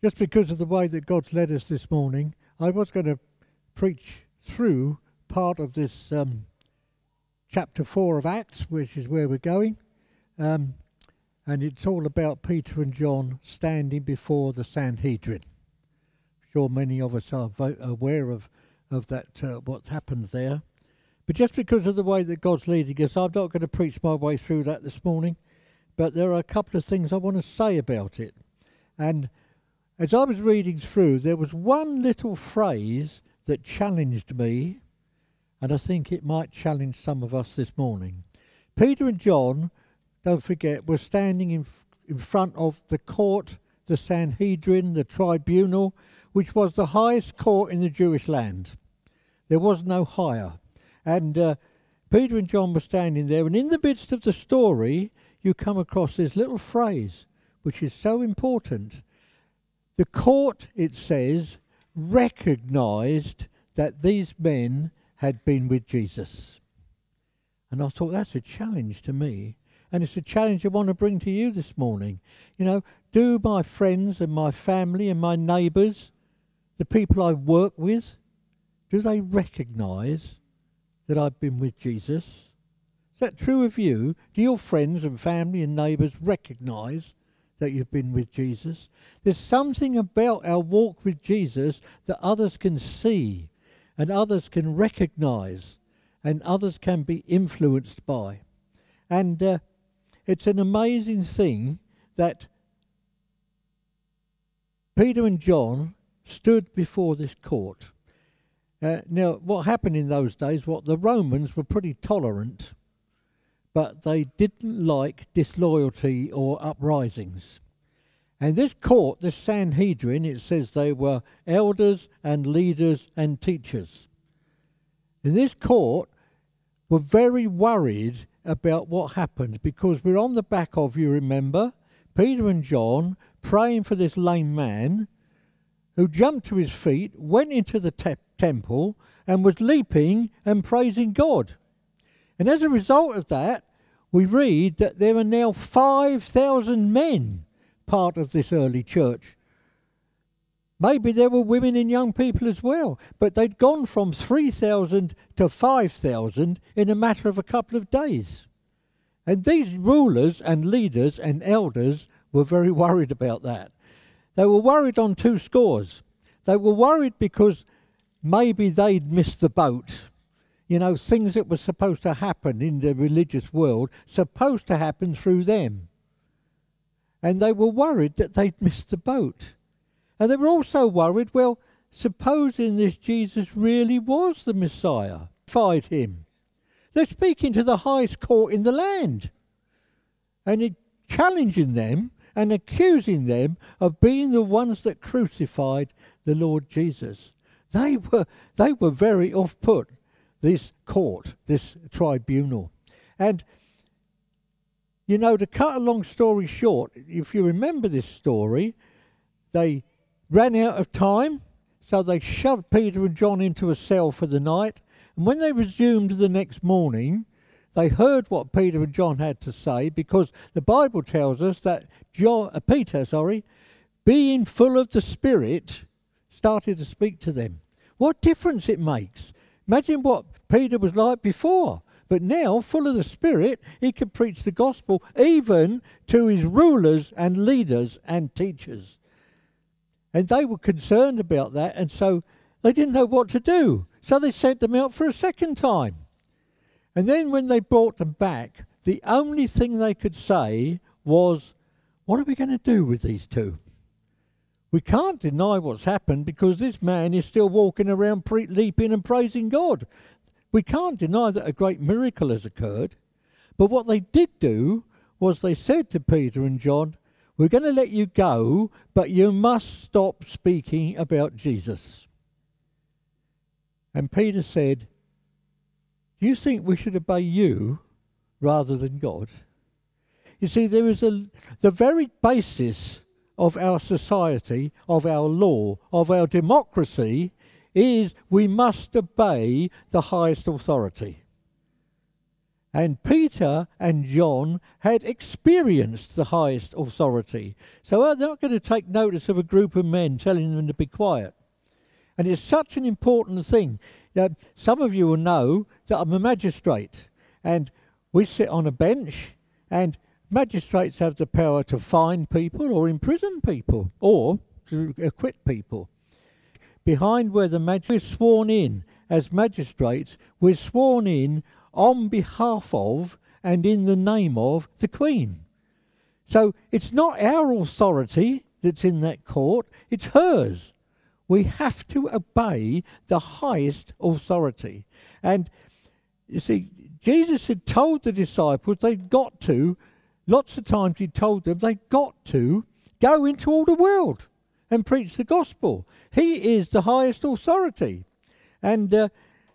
Just because of the way that God's led us this morning, I was going to preach through part of this chapter 4 of Acts, which is where we're going. And it's all about Peter and John standing before the Sanhedrin. I'm sure many of us are aware of that, what happened there. But just because of the way that God's leading us, I'm not going to preach my way through that this morning. But there are a couple of things I want to say about it. And as I was reading through, there was one little phrase that challenged me, and I think it might challenge some of us this morning. Peter and John, don't forget, were standing in front of the court, the Sanhedrin, the tribunal, which was the highest court in the Jewish land. There was no higher. And Peter and John were standing there, and in the midst of the story, you come across this little phrase, which is so important. The court, it says, recognised that these men had been with Jesus. And I thought, that's a challenge to me. And it's a challenge I want to bring to you this morning. You know, do my friends and my family and my neighbours, the people I work with, do they recognise that I've been with Jesus? Is that true of you? Do your friends and family and neighbours recognise that you've been with Jesus? There's something about our walk with Jesus that others can see and others can recognise and others can be influenced by. And it's an amazing thing that Peter and John stood before this court. Now, what happened in those days, the Romans were pretty tolerant, but they didn't like disloyalty or uprisings. And this court, this Sanhedrin, it says they were elders and leaders and teachers. And this court were very worried about what happened, because we're on the back of, you remember, Peter and John praying for this lame man who jumped to his feet, went into the temple and was leaping and praising God. And as a result of that, we read that there are now 5,000 men part of this early church. Maybe there were women and young people as well, but they'd gone from 3,000 to 5,000 in a matter of a couple of days. And these rulers and leaders and elders were very worried about that. They were worried on two scores. They were worried because maybe they'd missed the boat. You know, things that were supposed to happen in the religious world, supposed to happen through them. And they were worried that they'd missed the boat. And they were also worried, well, supposing this Jesus really was the Messiah, fired him. They're speaking to the highest court in the land. And challenging them and accusing them of being the ones that crucified the Lord Jesus. They were very off-put, this court, this tribunal. And, you know, to cut a long story short, if you remember this story, they ran out of time, so they shoved Peter and John into a cell for the night. And when they resumed the next morning, they heard what Peter and John had to say, because the Bible tells us that Peter, being full of the Spirit, started to speak to them. What difference it makes. Imagine what Peter was like before. But now, full of the Spirit, he could preach the gospel even to his rulers and leaders and teachers. And they were concerned about that, and so they didn't know what to do. So they sent them out for a second time. And then when they brought them back, the only thing they could say was, what are we going to do with these two? We can't deny what's happened because this man is still walking around leaping and praising God. We can't deny that a great miracle has occurred. But what they did do was they said to Peter and John, we're going to let you go, but you must stop speaking about Jesus. And Peter said, do you think we should obey you rather than God? You see, there is the very basis of our society, of our law, of our democracy, is we must obey the highest authority. And Peter and John had experienced the highest authority. So they're not going to take notice of a group of men telling them to be quiet. And it's such an important thing. Some of you will know that I'm a magistrate. And we sit on a bench, and magistrates have the power to fine people or imprison people or to acquit people. Behind where the magistrate is sworn in as magistrates, we're sworn in on behalf of and in the name of the Queen. So it's not our authority that's in that court, it's hers. We have to obey the highest authority. And you see, Jesus had told the disciples they've got to, lots of times he told them they've got to go into all the world and preach the gospel. He is the highest authority. And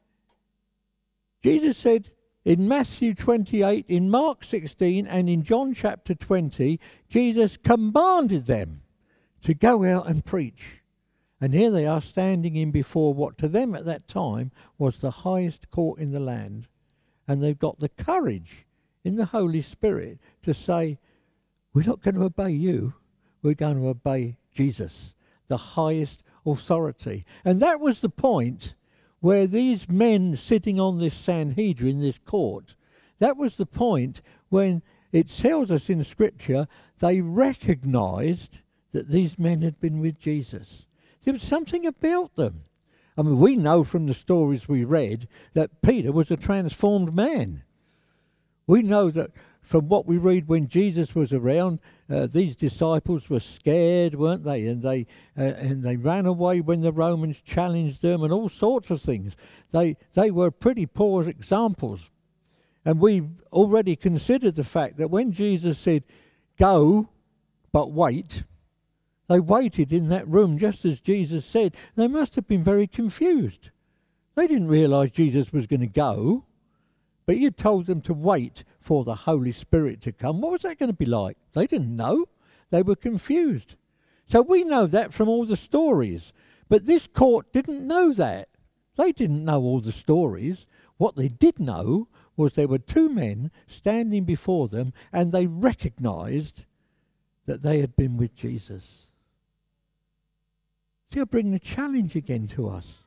Jesus said in Matthew 28, in Mark 16, and in John chapter 20, Jesus commanded them to go out and preach. And here they are standing in before what to them at that time was the highest court in the land. And they've got the courage in the Holy Spirit to say, we're not going to obey you, we're going to obey Jesus, the highest authority. And that was the point where these men sitting on this Sanhedrin, this court, that was the point when it tells us in Scripture they recognised that these men had been with Jesus. There was something about them. I mean, we know from the stories we read that Peter was a transformed man. We know that from what we read when Jesus was around, these disciples were scared, weren't they? And they ran away when the Romans challenged them and all sorts of things. They were pretty poor examples. And we've already considered the fact that when Jesus said, go, but wait, they waited in that room just as Jesus said. They must have been very confused. They didn't realise Jesus was going to go, but he had told them to wait for the Holy Spirit to come. What was that going to be like? They didn't know. They were confused. So we know that from all the stories. But this court didn't know that. They didn't know all the stories. What they did know was there were two men standing before them, and they recognised that they had been with Jesus. See, I bring the challenge again to us.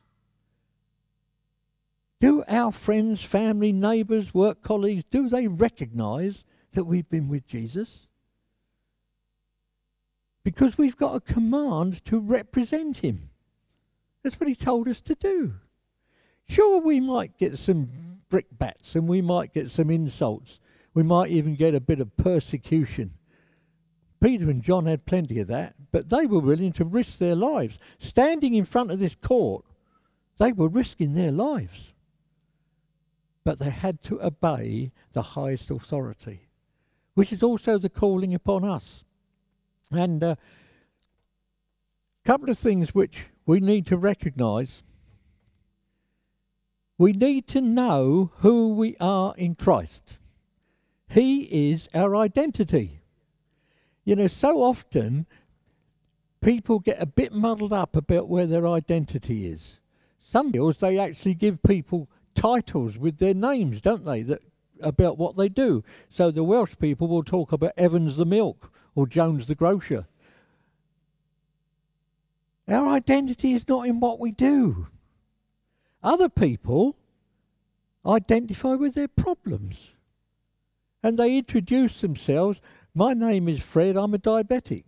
Do our friends, family, neighbours, work colleagues, do they recognise that we've been with Jesus? Because we've got a command to represent him. That's what he told us to do. Sure, we might get some brickbats and we might get some insults. We might even get a bit of persecution. Peter and John had plenty of that, but they were willing to risk their lives. Standing in front of this court, they were risking their lives. But they had to obey the highest authority, which is also the calling upon us. And a couple of things which we need to recognise. We need to know who we are in Christ. He is our identity. You know, so often people get a bit muddled up about where their identity is. Some deals, they actually give people titles with their names, don't they, that about what they do. So the Welsh people will talk about Evans the milk or Jones the grocer. Our identity is not in what we do. Other people identify with their problems. And they introduce themselves, my name is Fred, I'm a diabetic.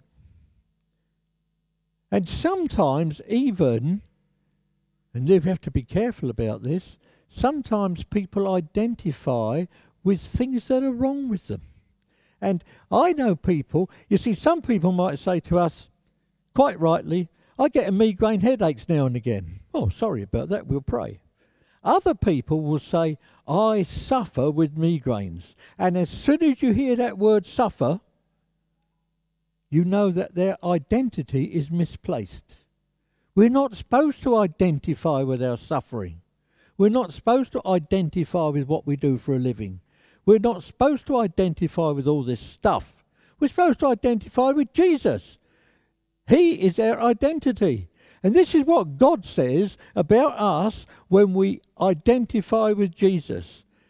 And sometimes even, and you have to be careful about this, sometimes people identify with things that are wrong with them. And I know people, you see, some people might say to us, quite rightly, I get a migraine headaches now and again. Oh, sorry about that, we'll pray. Other people will say, I suffer with migraines. And as soon as you hear that word suffer, you know that their identity is misplaced. We're not supposed to identify with our suffering. We're not supposed to identify with what we do for a living. We're not supposed to identify with all this stuff. We're supposed to identify with Jesus. He is our identity. And this is what God says about us when we identify with Jesus.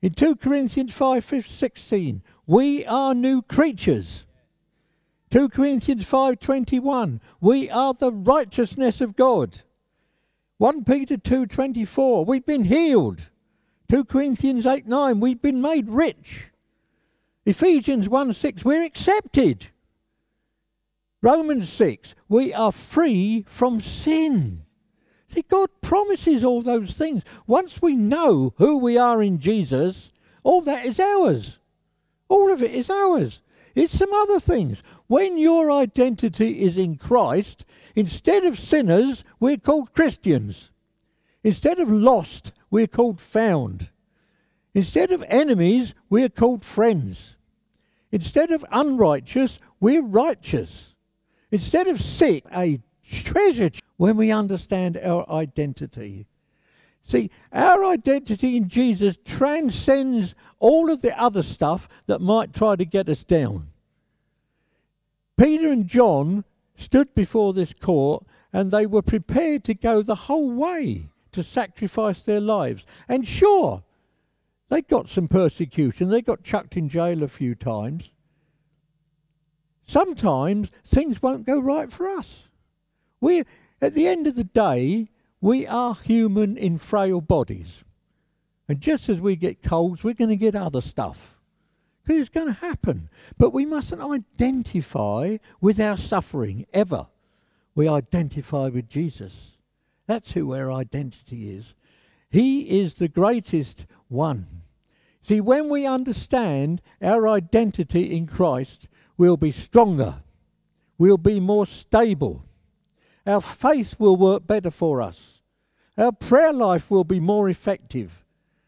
In 2 Corinthians 5:16, we are new creatures. 2 Corinthians 5:21, we are the righteousness of God. 1 Peter 2:24, we've been healed. 2 Corinthians 8:9, we've been made rich. Ephesians 1:6, we're accepted. Romans 6, we are free from sin. See, God promises all those things. Once we know who we are in Jesus, all that is ours. All of it is ours. It's some other things. When your identity is in Christ, instead of sinners, we're called Christians. Instead of lost, we're called found. Instead of enemies, we're called friends. Instead of unrighteous, we're righteous. Instead of sick, a treasure when we understand our identity. See, our identity in Jesus transcends all of the other stuff that might try to get us down. Peter and John stood before this court and they were prepared to go the whole way to sacrifice their lives. And sure, they got some persecution. They got chucked in jail a few times. Sometimes things won't go right for us. At the end of the day, we are human in frail bodies. And just as we get colds, we're going to get other stuff. Because it's going to happen. But we mustn't identify with our suffering, ever. We identify with Jesus. That's who our identity is. He is the greatest one. See, when we understand our identity in Christ, we'll be stronger. We'll be more stable. Our faith will work better for us. Our prayer life will be more effective.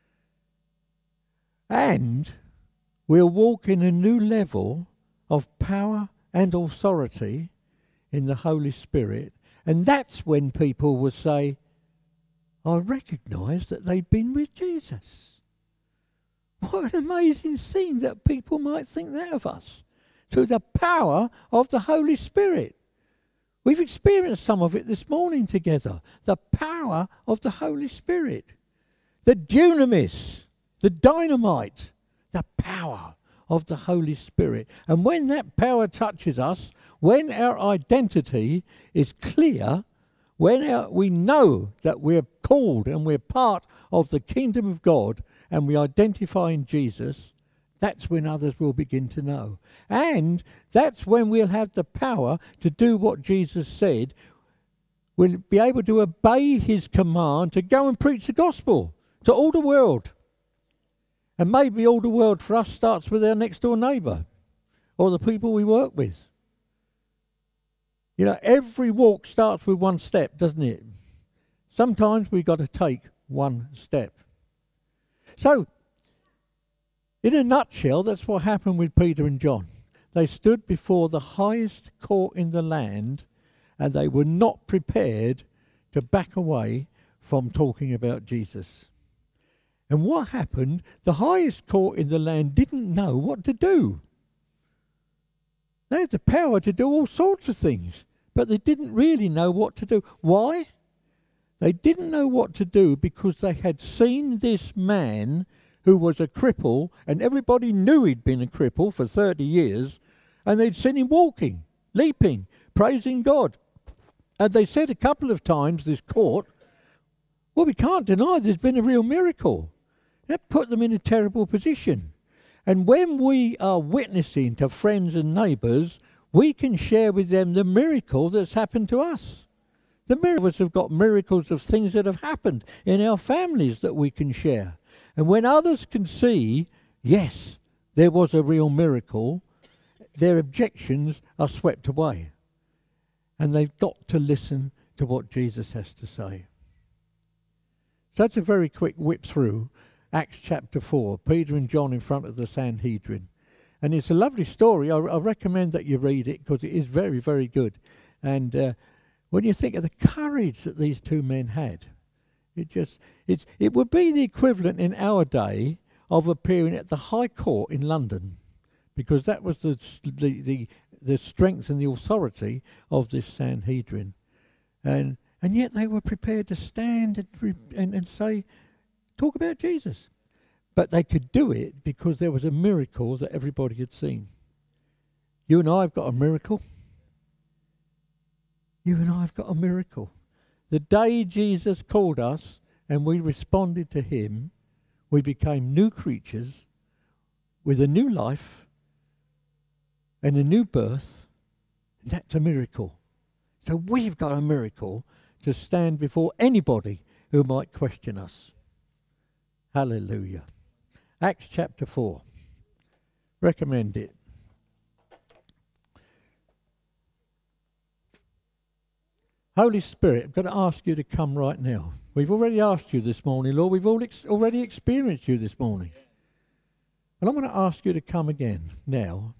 And we'll walk in a new level of power and authority in the Holy Spirit. And that's when people will say, I recognise that they've been with Jesus. What an amazing thing that people might think that of us. Through the power of the Holy Spirit. We've experienced some of it this morning together. The power of the Holy Spirit. The dunamis, the dynamite, the power of the Holy Spirit. And when that power touches us, when our identity is clear, when we know that we're called and we're part of the kingdom of God and we identify in Jesus, that's when others will begin to know. And that's when we'll have the power to do what Jesus said. We'll be able to obey his command to go and preach the gospel to all the world. And maybe all the world for us starts with our next door neighbour or the people we work with. You know, every walk starts with one step, doesn't it? Sometimes we've got to take one step. So, in a nutshell, that's what happened with Peter and John. They stood before the highest court in the land and they were not prepared to back away from talking about Jesus. And what happened? The highest court in the land didn't know what to do. They had the power to do all sorts of things, but they didn't really know what to do. Why? They didn't know what to do because they had seen this man who was a cripple, and everybody knew he'd been a cripple for 30 years, and they'd seen him walking, leaping, praising God. And they said a couple of times, this court, well, we can't deny there's been a real miracle. That put them in a terrible position. And when we are witnessing to friends and neighbours, we can share with them the miracle that's happened to us. The miracles have got miracles of things that have happened in our families that we can share. And when others can see, yes, there was a real miracle, their objections are swept away. And they've got to listen to what Jesus has to say. So that's a very quick whip through Acts chapter 4, Peter and John in front of the Sanhedrin. And it's a lovely story. I recommend that you read it because it is very, very good. And when you think of the courage that these two men had, it would be the equivalent in our day of appearing at the High Court in London, because that was the strength and the authority of this Sanhedrin, and yet they were prepared to stand and say, talk about Jesus. But they could do it because there was a miracle that everybody had seen. You and I have got a miracle. You and I have got a miracle. The day Jesus called us and we responded to him, we became new creatures with a new life and a new birth. And that's a miracle. So we've got a miracle to stand before anybody who might question us. Hallelujah. Acts chapter 4. Recommend it. Holy Spirit, I'm going to ask you to come right now. We've already asked you this morning, Lord. We've already experienced you this morning. And I'm going to ask you to come again now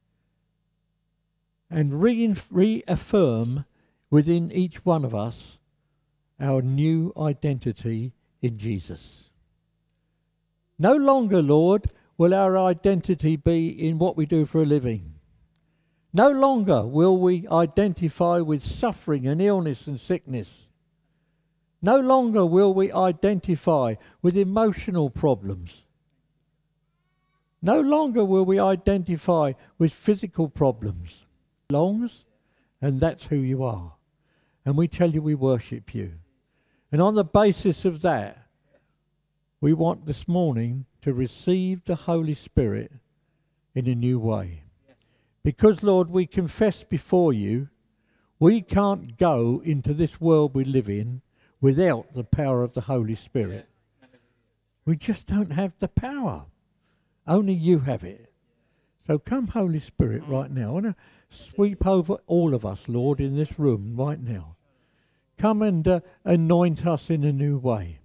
and reaffirm within each one of us our new identity in Jesus. No longer, Lord, will our identity be in what we do for a living. No longer will we identify with suffering and illness and sickness. No longer will we identify with emotional problems. No longer will we identify with physical problems. Longs, and that's who you are. And we tell you we worship you. And on the basis of that, we want this morning to receive the Holy Spirit in a new way. Because, Lord, we confess before you, we can't go into this world we live in without the power of the Holy Spirit. We just don't have the power. Only you have it. So come, Holy Spirit, right now. I want to sweep over all of us, Lord, in this room right now. Come and anoint us in a new way.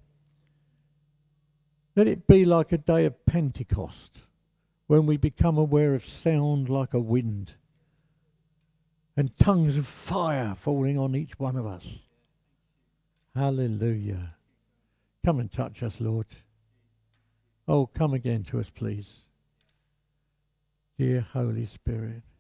Let it be like a day of Pentecost, when we become aware of sound like a wind and tongues of fire falling on each one of us. Hallelujah. Come and touch us, Lord. Oh, come again to us, please. Dear Holy Spirit.